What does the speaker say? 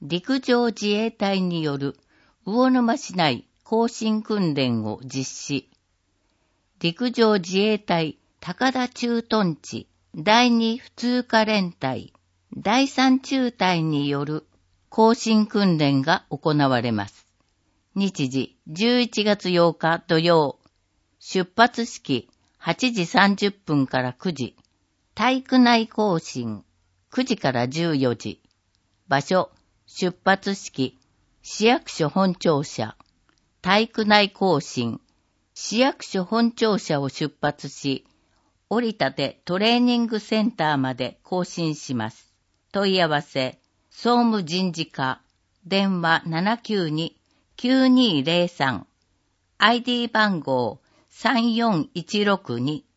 陸上自衛隊による魚沼市内行進訓練を実施。陸上自衛隊高田駐屯地第2普通科連隊第3中隊による行進訓練が行われます。日時11月8日土曜。出発式8時30分から9時。体育内行進9時から14時。場所出発式市役所本庁舎。体育内行進市役所本庁舎を出発し、降りたてトレーニングセンターまで行進します。問い合わせ、総務人事課、電話 792-9203、ID 番号34-162